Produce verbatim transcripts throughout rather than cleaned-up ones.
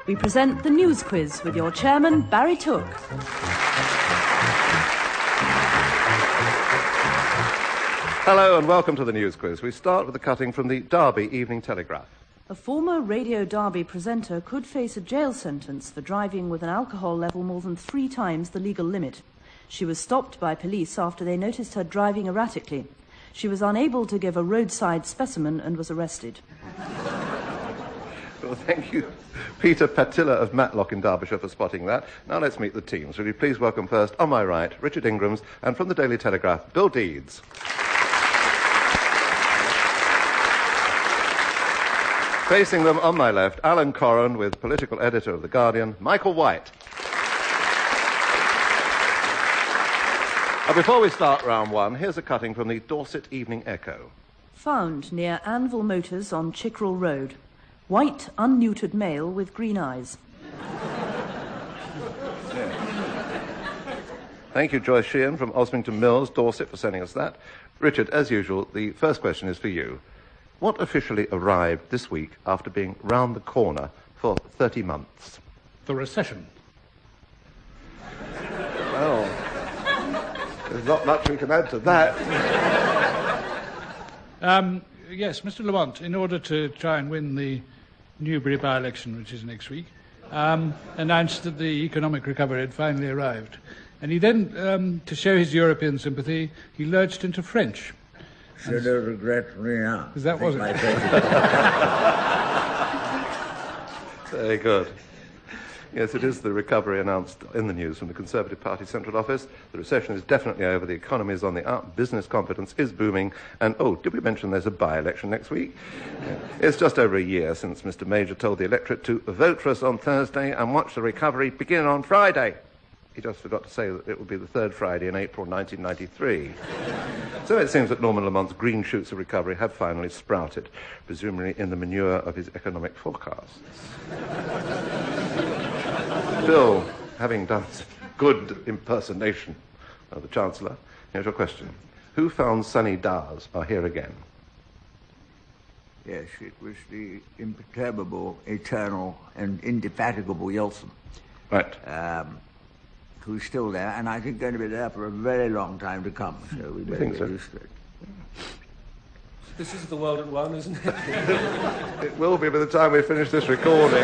we present the News Quiz with your chairman, Barry Took. Hello and welcome to the News Quiz. We start with a cutting from the Derby Evening Telegraph. A former Radio Derby presenter could face a jail sentence for driving with an alcohol level more than three times the legal limit. She was stopped by police after they noticed her driving erratically. She was unable to give a roadside specimen and was arrested. Well, thank you, Peter Patilla of Matlock in Derbyshire, for spotting that. Now let's meet the teams. Will you please welcome first, on my right, Richard Ingrams, and from the Daily Telegraph, Bill Deeds. Facing them on my left, Alan Corran, with political editor of The Guardian, Michael White. Now, before we start round one, here's a cutting from the Dorset Evening Echo. Found near Anvil Motors on Chickerell Road. White, unneutered male with green eyes. Yeah. Thank you, Joyce Sheehan from Osmington Mills, Dorset, for sending us that. Richard, as usual, the first question is for you. What officially arrived this week after being round the corner for thirty months? The recession. Well, there's not much we can add to that. um, yes, Mister Lamont, in order to try and win the Newbury by-election, which is next week, um, announced that the economic recovery had finally arrived. And he then, um, to show his European sympathy, he lurched into French. Je ne regrette rien. Because that wasn't it. Very good. Yes, it is the recovery announced in the news from the Conservative Party Central Office. The recession is definitely over, the economy is on the up, business confidence is booming, and, oh, did we mention there's a by-election next week? Yeah. It's just over a year since Mister Major told the electorate to vote for us on Thursday and watch the recovery begin on Friday. He just forgot to say that it would be the third Friday in April nineteen ninety-three. So it seems that Norman Lamont's green shoots of recovery have finally sprouted, presumably in the manure of his economic forecasts. Bill, having done some good impersonation of the Chancellor, here's your question. Who found Sunny Dawes are here again? Yes, it was the imperturbable, eternal, and indefatigable Yeltsin. Right. Um, who's still there, and I think going to be there for a very long time to come. So we better get used to it. This is the world at one, isn't it? It will be by the time we finish this recording.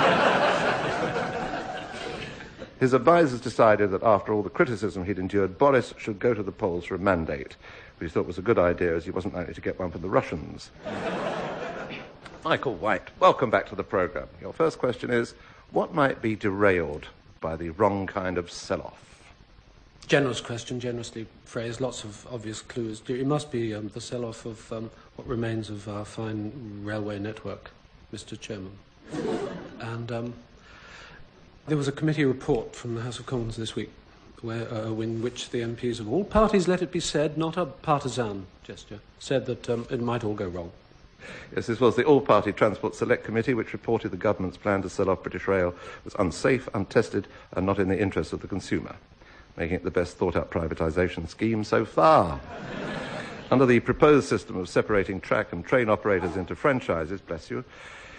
His advisers decided that after all the criticism he'd endured, Boris should go to the polls for a mandate, which he thought was a good idea as he wasn't likely to get one from the Russians. Michael White, welcome back to the programme. Your first question is, what might be derailed by the wrong kind of sell-off? Generous question, generously phrased, lots of obvious clues. It must be um, the sell-off of um, what remains of our fine railway network, Mister Chairman. And um, there was a committee report from the House of Commons this week where, uh, in which the M Ps of all parties, let it be said, not a partisan gesture, said that um, it might all go wrong. Yes, this was the All-Party Transport Select Committee, which reported the government's plan to sell off British Rail was unsafe, untested, and not in the interest of the consumer, making it the best thought-out privatisation scheme so far. Under the proposed system of separating track and train operators into franchises, bless you,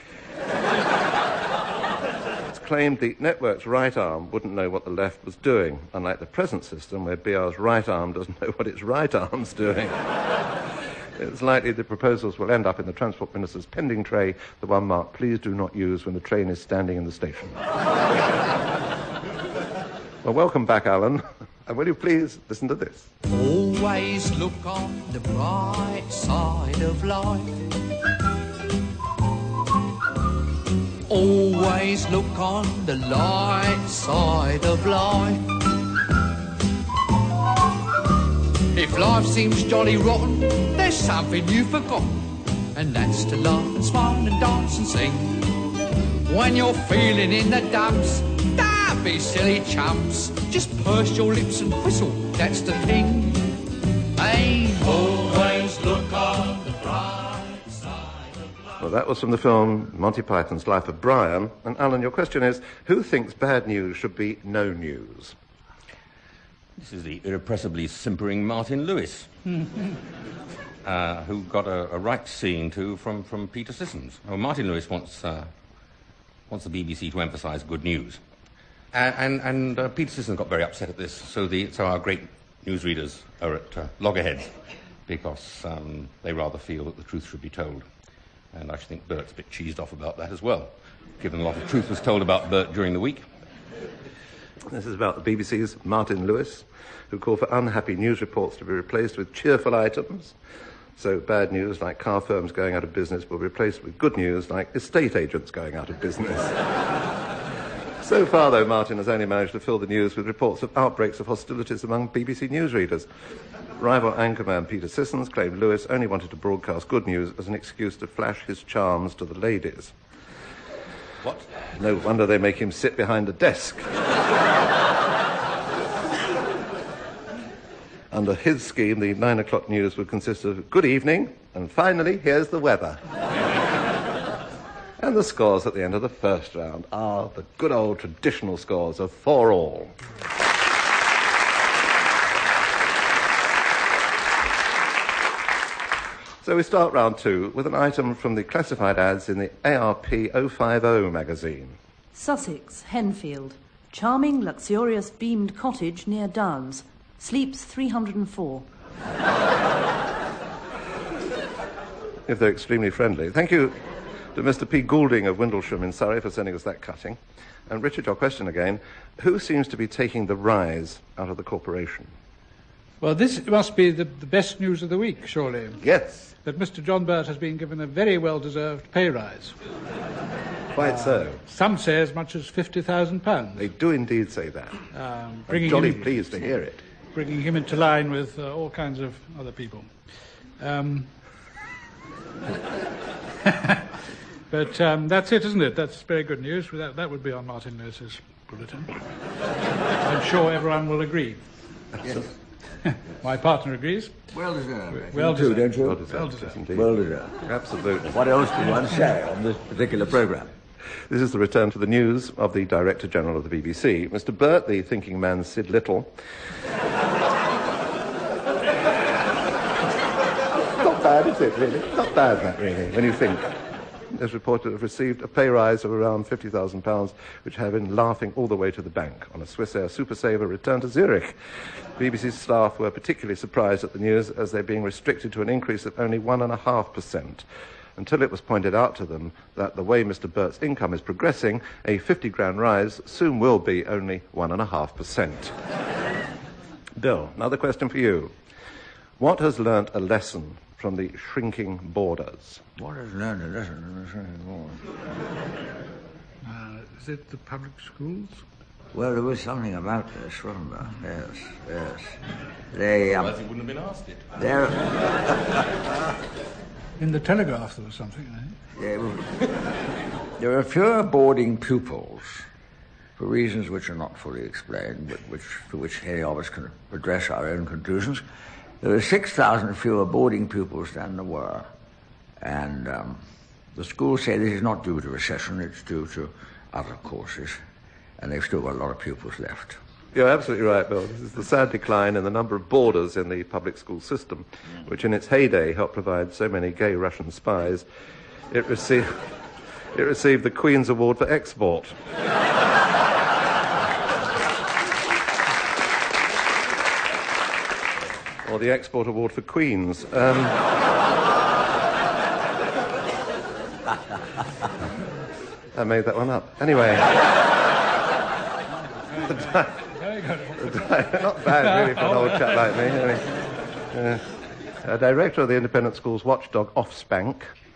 it's claimed the network's right arm wouldn't know what the left was doing, unlike the present system where B R's right arm doesn't know what its right arm's doing. It's likely the proposals will end up in the Transport Minister's pending tray, the one marked, please do not use when the train is standing in the station. Well, welcome back, Alan. And will you please listen to this? Always look on the bright side of life. Always look on the light side of life. If life seems jolly rotten, there's something you've forgotten, and that's to laugh and smile and dance and sing. When you're feeling in the dumps, don't be silly chumps. Just purse your lips and whistle, that's the thing. Hey, always look on the bright side of life. Well, that was from the film Monty Python's Life of Brian. And Alan, your question is, who thinks bad news should be no news? This is the irrepressibly simpering Martin Lewis, uh, who got a, a right seeing to from, from Peter Sissons. Well, Martin Lewis once, uh, wants the B B C to emphasise good news. And, and, and uh, Peter Sisson got very upset at this, so, the, so our great newsreaders are at uh, loggerheads, because um, they rather feel that the truth should be told. And I think Bert's a bit cheesed off about that as well, given a lot of truth was told about Bert during the week. This is about the B B C's Martin Lewis, who called for unhappy news reports to be replaced with cheerful items. So bad news like car firms going out of business will be replaced with good news like estate agents going out of business. So far, though, Martin has only managed to fill the news with reports of outbreaks of hostilities among B B C newsreaders. Rival anchorman Peter Sissons claimed Lewis only wanted to broadcast good news as an excuse to flash his charms to the ladies. What? No wonder they make him sit behind a desk. Under his scheme, the nine o'clock news would consist of good evening, and finally, here's the weather. And the scores at the end of the first round are the good old traditional scores of four all. So we start round two with an item from the classified ads in the A R P oh five oh magazine. Sussex, Henfield. Charming, luxurious, beamed cottage near Downs. Sleeps three hundred and four. If they're extremely friendly. Thank you to Mister P. Goulding of Windlesham in Surrey for sending us that cutting. And Richard, your question again. Who seems to be taking the rise out of the corporation? Well, this must be the, the best news of the week, surely. Yes. That Mister John Burt has been given a very well-deserved pay rise. Quite so. Some say as much as fifty thousand pounds. They do indeed say that. Um, I'm jolly him, pleased to hear it. Bringing him into line with uh, all kinds of other people. Um, but um, that's it, isn't it? That's very good news. That, that would be on Martin Lewis's bulletin. I'm sure everyone will agree. Yes. My partner agrees. Well deserved. Well too, deserved. don't you? Well deserved, Well deserved. yes, indeed. Well deserved. Absolutely. What else can one say on this particular programme? This is the return to the news of the Director General of the B B C. Mister Burt, the thinking man Sid Little. Not bad, is it, really? Not bad, that, really, when you think. Is reported to have received a pay rise of around fifty thousand pounds, which have been laughing all the way to the bank on a Swissair Super Saver return to Zurich. B B C staff were particularly surprised at the news as they're being restricted to an increase of only one point five percent. Until it was pointed out to them that the way Mister Burt's income is progressing, a fifty grand rise soon will be only one point five percent. Bill, another question for you. What has learnt a lesson from the shrinking borders? What has learned a lesson in the shrinking borders? Uh, is it the public schools? Well, there was something about this, wasn't there? Yes, yes. They, um, Otherwise he wouldn't have been asked it. they're... In the Telegraph there was something, I think. There were, there are fewer boarding pupils for reasons which are not fully explained, but which, to which any of us can address our own conclusions. There are six thousand fewer boarding pupils than there were. And um, the schools say this is not due to recession, it's due to other causes. And they've still got a lot of pupils left. You're absolutely right, Bill. This is the sad decline in the number of boarders in the public school system, which in its heyday helped provide so many gay Russian spies. It received, it received the Queen's Award for Export. Or the Export Award for Queens. Um, I made that one up. Anyway. Very good. Not bad, really, for an old chap like me. I mean, uh, a director of the independent school's watchdog, Offspank.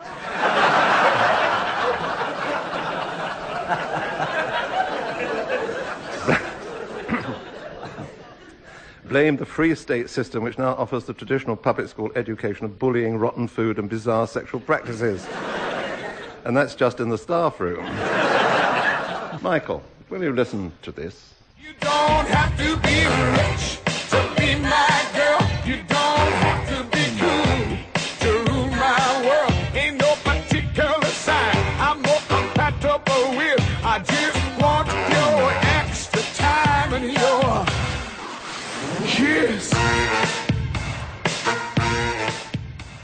Blamed the Free State system, which now offers the traditional public school education of bullying, rotten food, and bizarre sexual practices. And that's just in the staff room. Michael, will you listen to this? You don't have to be rich to be my girl. You don't have to be cool to rule my world. Ain't no particular sign I'm more compatible with. I just want your extra time and your kiss.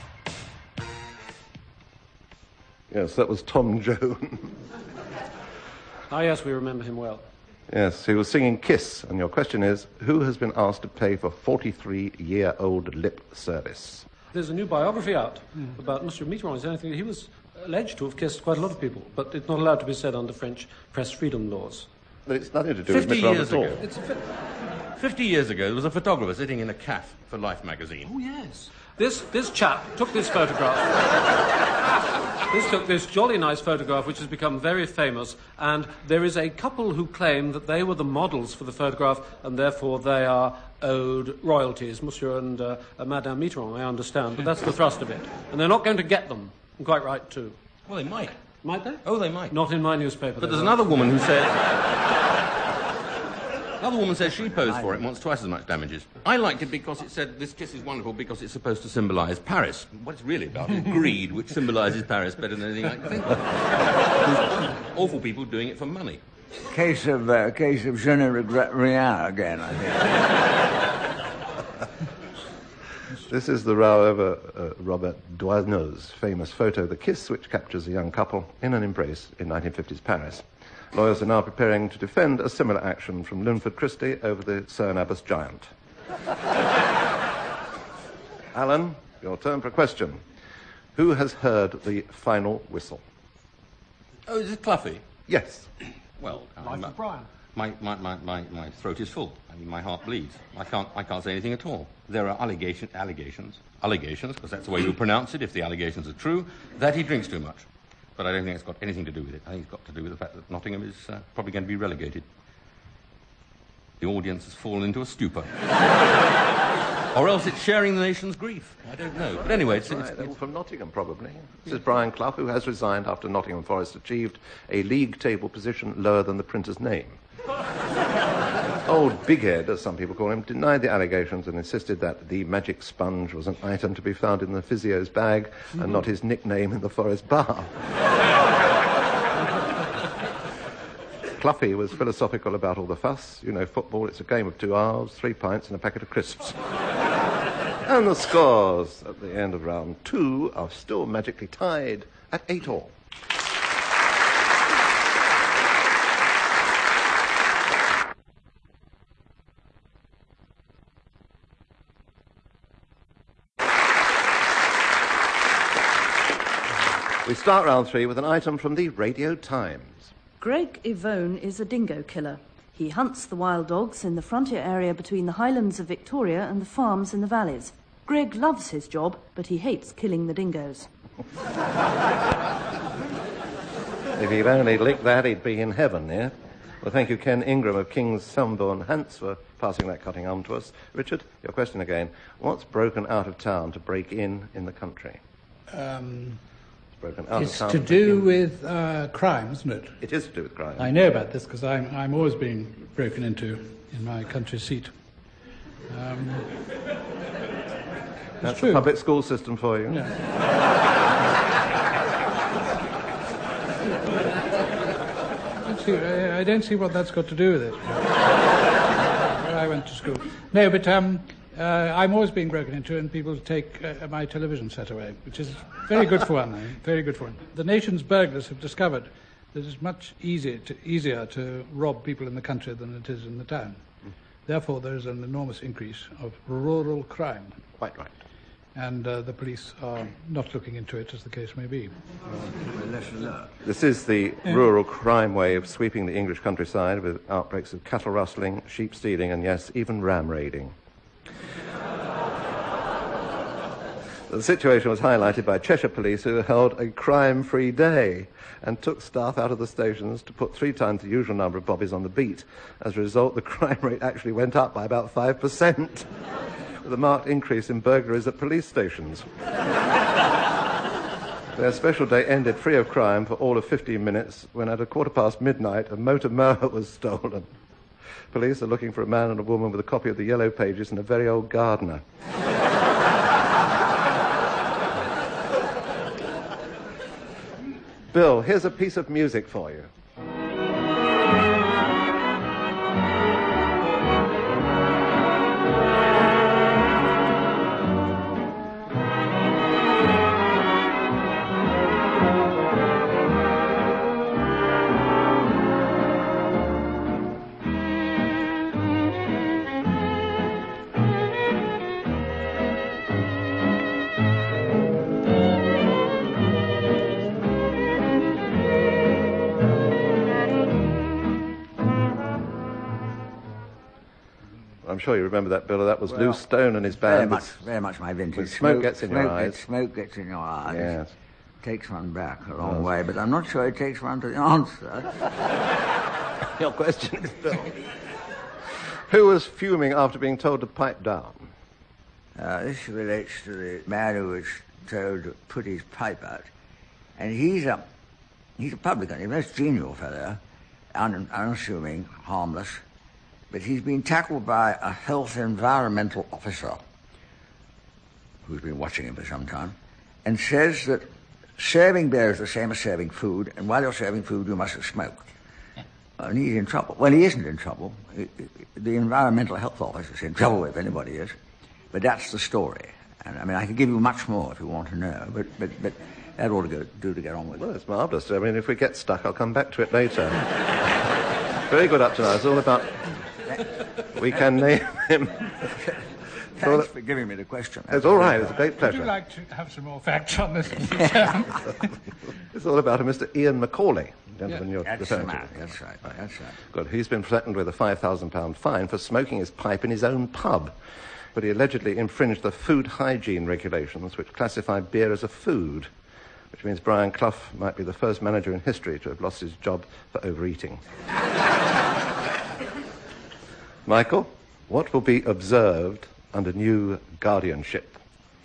Yes, that was Tom Jones. Ah, yes, we remember him well. Yes, he was singing Kiss, and your question is, who has been asked to pay for forty-three-year-old lip service? There's a new biography out mm. about Monsieur Mitterrand. Is anything he was alleged to have kissed quite a lot of people, but it's not allowed to be said under French press freedom laws. But it's nothing to do with Mitterrand at all. It's fi- Fifty years ago, there was a photographer sitting in a cafe for Life magazine. Oh, yes. This, this chap took this photograph. This took this jolly nice photograph, which has become very famous, and there is a couple who claim that they were the models for the photograph, and therefore they are owed royalties, Monsieur and uh, uh, Madame Mitterrand, I understand, but that's the thrust of it. And they're not going to get them. And quite right, too. Well, they might. Might they? Oh, they might. Not in my newspaper. But there's another woman who says... Another woman says she posed for it and wants twice as much damages. I liked it because it said this kiss is wonderful because it's supposed to symbolise Paris. What it's really about is greed, which symbolises Paris better than anything I can think of. Awful people doing it for money. Case of uh, case of je ne regrette rien again, I think. This is the row over uh, Robert Doisneau's famous photo, The Kiss, which captures a young couple in an embrace in nineteen fifties Paris. Lawyers are now preparing to defend a similar action from Linford Christie over the Cerne Abbas giant. Alan, your turn for a question. Who has heard the final whistle? Oh, is it Cluffy? Yes. Well, Life of Brian. My, my, my, my, my throat is full. I mean, my heart bleeds. I can't, I can't say anything at all. There are allegation, allegations, allegations, because that's the way you pronounce it, if the allegations are true, that he drinks too much. But I don't think it's got anything to do with it. I think it's got to do with the fact that Nottingham is uh, probably going to be relegated. The audience has fallen into a stupor. Or else it's sharing the nation's grief. I don't know. But anyway, it's... Right, it's, it's from Nottingham, probably. This is Brian Clough, who has resigned after Nottingham Forest achieved a league table position lower than the printer's name. Old Bighead, as some people call him, denied the allegations and insisted that the magic sponge was an item to be found in the physio's bag mm-hmm. and not his nickname in the Forest bar. Cluffy was philosophical about all the fuss. You know, football, it's a game of two halves, three pints and a packet of crisps. And the scores at the end of round two are still magically tied at eight all. We start round three with an item from the Radio Times. Greg Yvonne is a dingo killer. He hunts the wild dogs in the frontier area between the highlands of Victoria and the farms in the valleys. Greg loves his job, but he hates killing the dingoes. If he'd only licked that, he'd be in heaven, yeah? Well, thank you, Ken Ingram of King's Selmbourne, Hants, for passing that cutting arm to us. Richard, your question again. What's broken out of town to break in in the country? Um... Out it's to do with uh, crime, isn't it? It is to do with crime. I know about this because I'm, I'm always being broken into in my country seat. Um, That's true. the public school system for you. Yeah. I, don't see, I, I don't see what that's got to do with it. Where I went to school. No, but um, uh, I'm always being broken into, and people take uh, my television set away, which is very good for one. Very good for one. The nation's burglars have discovered that it's much easier to, easier to rob people in the country than it is in the town. Mm. Therefore, there is an enormous increase of rural crime. Quite right. And uh, the police are not looking into it, as the case may be. This is the rural crime wave sweeping the English countryside with outbreaks of cattle rustling, sheep stealing, and yes, even ram raiding. The situation was highlighted by Cheshire Police, who held a crime-free day and took staff out of the stations to put three times the usual number of bobbies on the beat. As a result, the crime rate actually went up by about five percent, with a marked increase in burglaries at police stations. Their special day ended free of crime for all of fifteen minutes when at a quarter past midnight a motor mower was stolen. Police are looking for a man and a woman with a copy of the Yellow Pages and a very old gardener. Bill, here's a piece of music for you. sure you remember that, Bill. That was Well, Lou Stone and his Very band. much, with- very much my vintage. with Smoke Gets in Your smoke Eyes. Gets, smoke gets in your eyes. Yes. Takes one back a long way, but I'm not sure it takes one to the answer. Your question is, Bill. Who was fuming after being told to pipe down? Uh, this relates to the man who was told to put his pipe out. And he's a, he's a publican, he's a most genial fellow, un, unassuming, harmless, but he's been tackled by a health environmental officer who's been watching him for some time, and says that serving beer is the same as serving food, and while you're serving food, you mustn't smoke. And he's in trouble. Well, he isn't in trouble. The environmental health officer's in trouble if anybody is. But that's the story. And I mean, I could give you much more if you want to know, but but, but that ought to go, do to get on with it. Well, it's marvellous. I mean, if we get stuck, I'll come back to it later. Very good up to now. It's all about... We can name him... Thanks for giving me the question. It's all right. It's a great Would pleasure. you like to have some more facts on this? It's all about a Mister Ian Macaulay, gentleman Yeah. you're That's the referring to. man. That's right. That's right. Good. He's been threatened with a five thousand pound fine for smoking his pipe in his own pub. But he allegedly infringed the food hygiene regulations, which classify beer as a food, which means Brian Clough might be the first manager in history to have lost his job for overeating. Michael, what will be observed under new guardianship?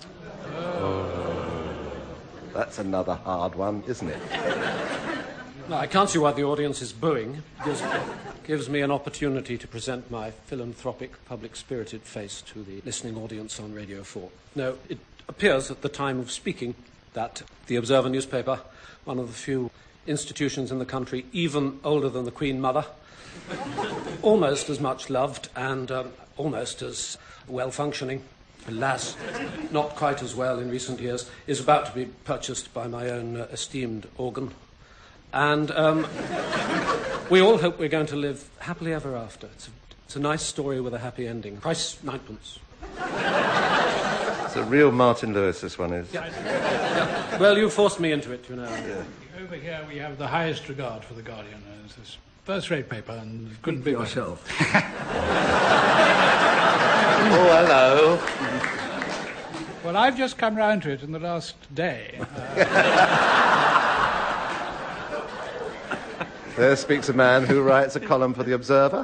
Oh. That's another hard one, isn't it? No, I can't see why the audience is booing. It gives, gives me an opportunity to present my philanthropic, public-spirited face to the listening audience on Radio four. No, it appears at the time of speaking that the Observer newspaper, one of the few institutions in the country even older than the Queen Mother, almost as much loved and um, almost as well-functioning, alas, not quite as well in recent years, is about to be purchased by my own uh, esteemed organ. And um, we all hope we're going to live happily ever after. It's a, it's a nice story with a happy ending. Price ninepence. It's a real Martin Lewis, this one is. Yeah. Yeah. Well, you forced me into it, you know. Yeah. Over here we have the highest regard for The Guardian. It's this first-rate paper and it couldn't Speak be for better. yourself. Oh, hello. Well, I've just come round to it in the last day. Uh, There speaks a man who writes a column for The Observer.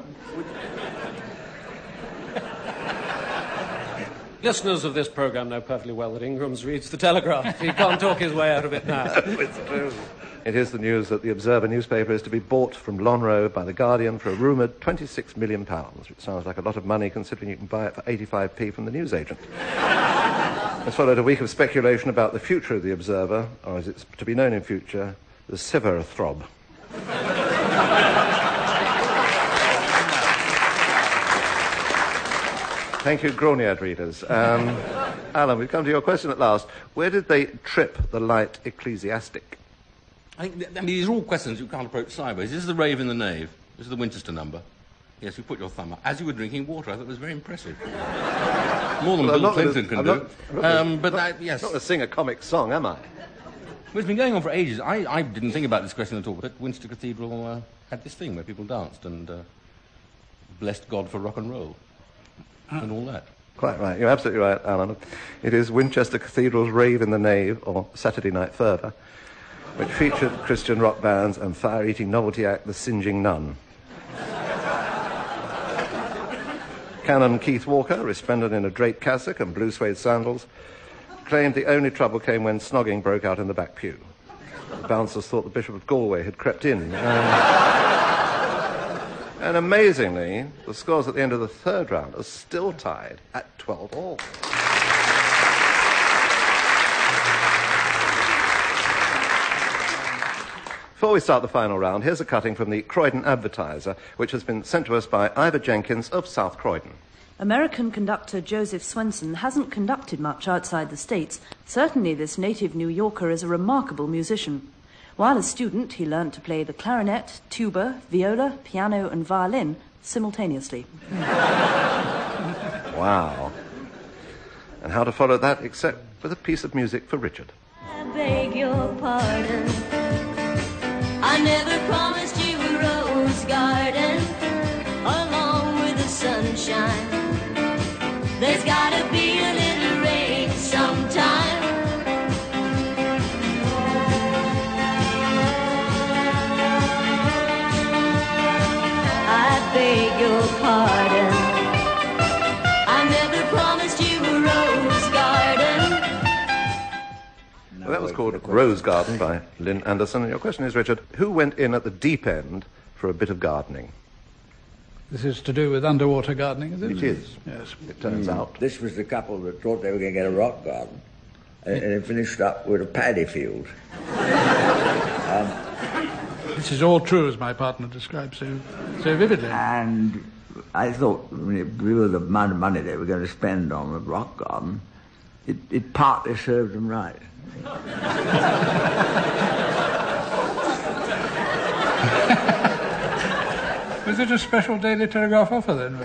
Listeners of this programme know perfectly well that Ingram's reads the Telegraph. He can't talk his way out of it now. It's true. It is the news that The Observer newspaper is to be bought from Lonhro by The Guardian for a rumoured twenty-six million pounds, which sounds like a lot of money considering you can buy it for eighty-five p from the newsagent. Has followed a week of speculation about the future of The Observer, or as it's to be known in future, the Siver Throb. Thank you, Groniad readers. Um, Alan, we've come to your question at last. Where did they trip the light ecclesiastic? I think, th- I mean, these are all questions you can't approach sideways. This is the Rave in the Nave. This is the Winchester number. Yes, you put your thumb up. As you were drinking water, I thought it was very impressive. More than Well, I'm Bill not gonna- Clinton can I'm do. not- I'm not um, but gonna- that, yes. Not to sing a comic song, am I? Well, it's been going on for ages. I, I didn't think about this question at all, but Winchester Cathedral uh, had this thing where people danced and uh, blessed God for rock and roll and all that. Quite right. You're absolutely right, Alan. It is Winchester Cathedral's Rave in the Nave, or Saturday Night Fervour, which featured Christian rock bands and fire-eating novelty act The Singeing Nun. Canon Keith Walker, resplendent in a draped cassock and blue suede sandals, claimed the only trouble came when snogging broke out in the back pew. The bouncers thought the Bishop of Galway had crept in. Um, and amazingly, the scores at the end of the third round are still tied at twelve all. Before we start the final round, here's a cutting from the Croydon Advertiser, which has been sent to us by Ivor Jenkins of South Croydon. American conductor Joseph Swenson hasn't conducted much outside the States. Certainly this native New Yorker is a remarkable musician. While a student, he learnt to play the clarinet, tuba, viola, piano and violin simultaneously. Wow. And how to follow that except with a piece of music for Richard. I beg your pardon. I never promised you a rose garden along with the sunshine called Rose Garden by Lynn Anderson. And your question is, Richard, who went in at the deep end for a bit of gardening? This is to do with underwater gardening, is it? It is. Yes. It turns Mm. out. This was the couple that thought they were going to get a rock garden, and, and it finished up with a paddy field. This is all true, as my partner described so, so vividly. And I thought, when it blew the amount of money they were going to spend on the rock garden, it, it partly served them right. Was it a special Daily Telegraph offer, then?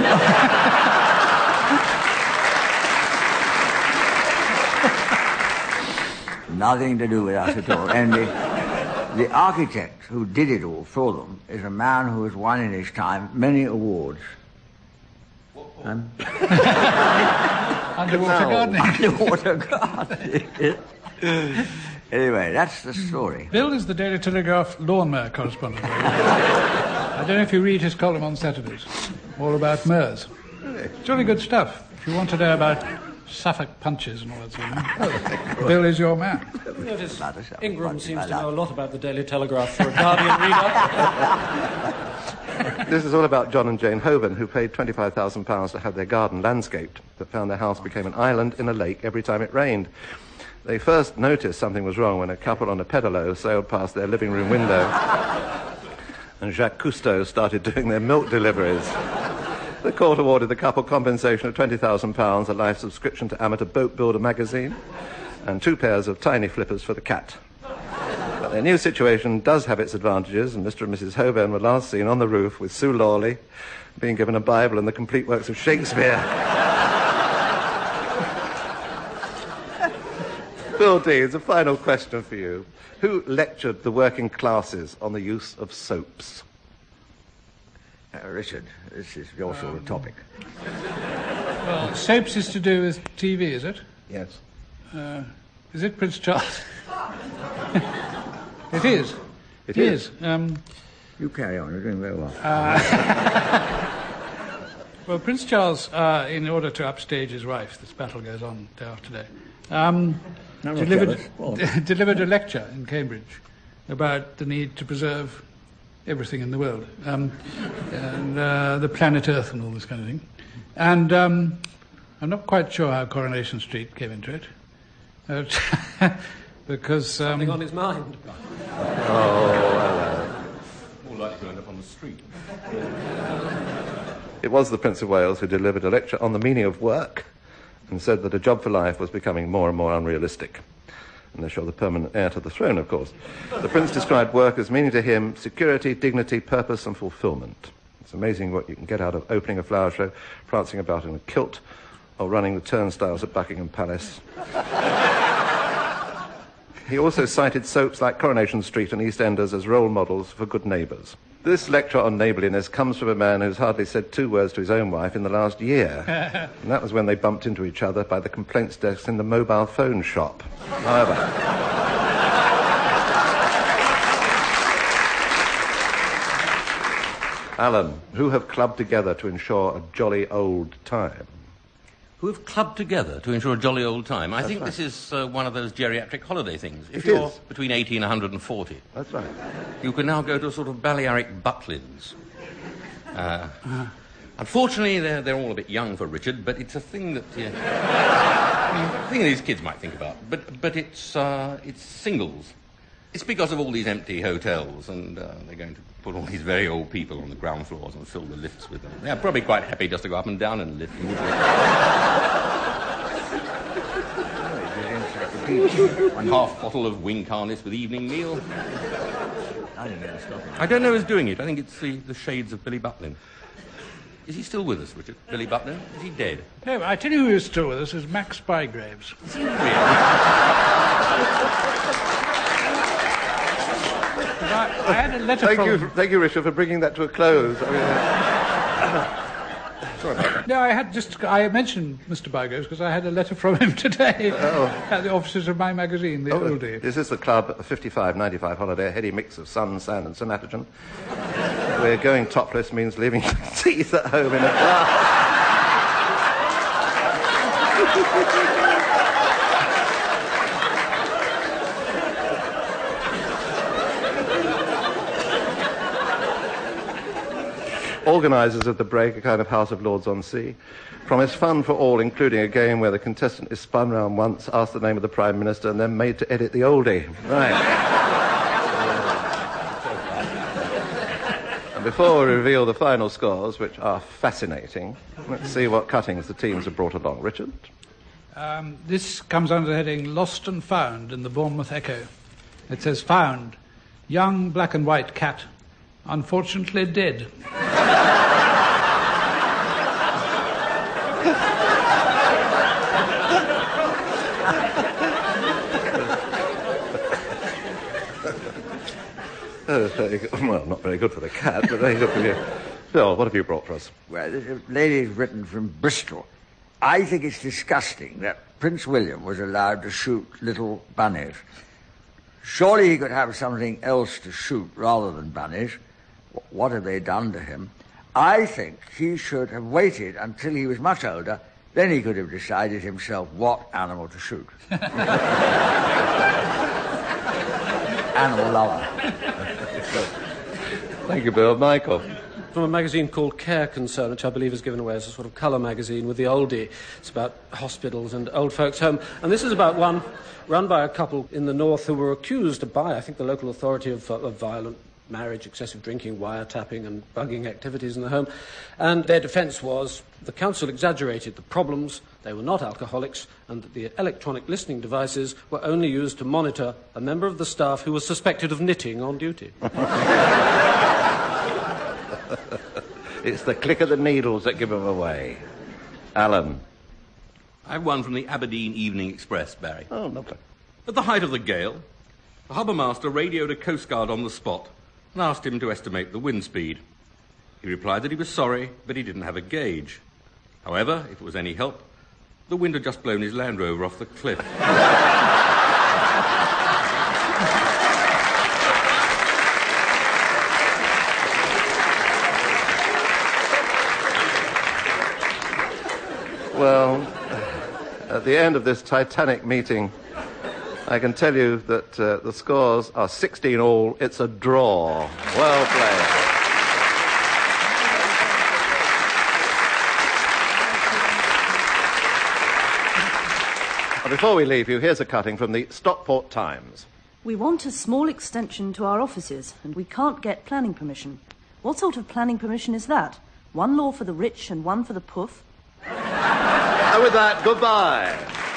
Nothing to do with us at all. And the, the architect who did it all for them is a man who has won in his time many awards. Um, Underwater gardening. underwater gardening. Anyway, that's the story. Bill is the Daily Telegraph lawnmower correspondent. I don't know if you read his column on Saturdays, all about Mers. It's really good stuff. If you want to know about Suffolk punches and all that sort of thing, Bill is your man. Notice Ingram seems to know a lot about the Daily Telegraph for a Guardian reader. This is all about John and Jane Hoban, who paid twenty-five thousand pounds to have their garden landscaped, but found their house became an island in a lake every time it rained. They first noticed something was wrong when a couple on a pedalo sailed past their living room window and Jacques Cousteau started doing their milk deliveries. The court awarded the couple compensation of twenty thousand pounds, a life subscription to Amateur Boat Builder magazine, and two pairs of tiny flippers for the cat. But their new situation does have its advantages, and Mister and Missus Hoban were last seen on the roof with Sue Lawley being given a Bible and the complete works of Shakespeare. Bill Deans, a final question for you. Who lectured the working classes on the use of soaps? Uh, Richard, this is your sort of topic. Well, soaps is to do with T V, is it? Yes. Uh, is it Prince Charles? It is. It It is. is. Um, You carry on, you're doing very well. well, Prince Charles, uh, in order to upstage his wife, this battle goes on day after day, um, No, not delivered, jealous. Go on. delivered a lecture in Cambridge about the need to preserve everything in the world, um, and uh, the planet Earth and all this kind of thing. And um, I'm not quite sure how Coronation Street came into it, uh, because... Um, Something on his mind. More likely to end up on the street. It was the Prince of Wales who delivered a lecture on the meaning of work and said that a job for life was becoming more and more unrealistic. And they show the permanent heir to the throne, of course. The Prince described work as meaning to him security, dignity, purpose and fulfillment. It's amazing what you can get out of opening a flower show, prancing about in a kilt, or running the turnstiles at Buckingham Palace. He also cited soaps like Coronation Street and EastEnders as role models for good neighbours. This lecture on neighbourliness comes from a man who's hardly said two words to his own wife in the last year. And that was when they bumped into each other by the complaints desk in the mobile phone shop. However... Alan, who have clubbed together to ensure a jolly old time? Who have clubbed together to ensure a jolly old time. I That's think right. this is uh, one of those geriatric holiday things. If It you're is. between eighty and one hundred forty, That's right. you can now go to a sort of Balearic Butlins. Uh, unfortunately, they're, they're all a bit young for Richard, but it's a thing that... Uh, a thing these kids might think about. But, but it's, uh, it's singles. It's because of all these empty hotels, and uh, they're going to put all these very old people on the ground floors and fill the lifts with them. They're probably quite happy just to go up and down in a lift. One half bottle of wing harness with evening meal. I don't know who's doing it. I think it's the, the shades of Billy Butlin. Is he still with us, Richard? Billy Butlin? Is he dead? no, I tell you who is still with us is Max Bygraves. Is he really? I, I had a letter Thank from you, him. thank you, Richard, for bringing that to a close. I mean, uh, sorry about that. No, I had just... I mentioned Mister Bygraves because I had a letter from him today Oh. at the offices of my magazine, The Oh, Oldie. is this the club, a fifty-five ninety-five holiday, a heady mix of sun, sand and somatogen? Where going topless means leaving your teeth at home in a glass. organisers of the break, a kind of House of Lords on Sea, promised fun for all, including a game where the contestant is spun round once, asked the name of the Prime Minister, and then made to edit the oldie. Right. And before we reveal the final scores, which are fascinating, let's see what cuttings the teams have brought along. Richard? Um, this comes under the heading Lost and Found in the Bournemouth Echo. It says, found, young black and white cat, unfortunately dead. Oh, very good. Well, not very good for the cat, but very good for you. Phil, what have you brought for us? Well, this lady's written from Bristol. I think it's disgusting that Prince William was allowed to shoot little bunnies. Surely he could have something else to shoot rather than bunnies. What have they done to him? I think he should have waited until he was much older. Then he could have decided himself what animal to shoot. Animal lover. Thank you, Bill. Michael? From a magazine called Care Concern, which I believe is given away as a sort of colour magazine with the oldie. It's about hospitals and old folks' home. And this is about one run by a couple in the north who were accused by, I think, the local authority of, uh, of violent marriage, excessive drinking, wiretapping and bugging activities in the home. And their defence was the council exaggerated the problems, they were not alcoholics, and that the electronic listening devices were only used to monitor a member of the staff who was suspected of knitting on duty. It's the click of the needles that give them away. Alan? I have one from the Aberdeen Evening Express, Barry. Oh, lovely. At the height of the gale, the harbour master radioed a coastguard on the spot and asked him to estimate the wind speed. He replied that he was sorry, but he didn't have a gauge. However, if it was any help, the wind had just blown his Land Rover off the cliff. Well, at the end of this titanic meeting, I can tell you that uh, the scores are sixteen all. It's a draw. Well played. Now, before we leave you, here's a cutting from the Stockport Times. We want a small extension to our offices, and we can't get planning permission. What sort of planning permission is that? One law for the rich and one for the puff? And with that, goodbye.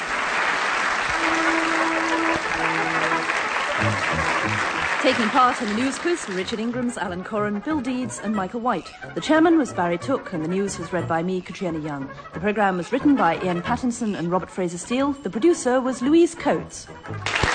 Taking part in the news quiz were Richard Ingrams, Alan Corran, Bill Deeds and Michael White. The chairman was Barry Took and the news was read by me, Katriona Young. The programme was written by Ian Pattinson and Robert Fraser-Steele. The producer was Louise Coates.